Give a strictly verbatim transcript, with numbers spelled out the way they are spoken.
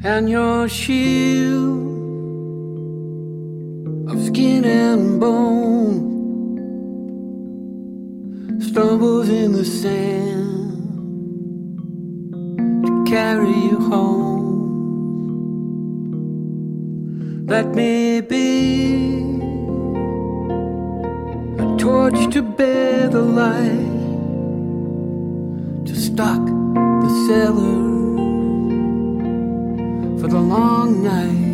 and your shield of skin and bone stumbles in the sand to carry you home. Let me be a torch to bear the light, to stock the cellar for the long night.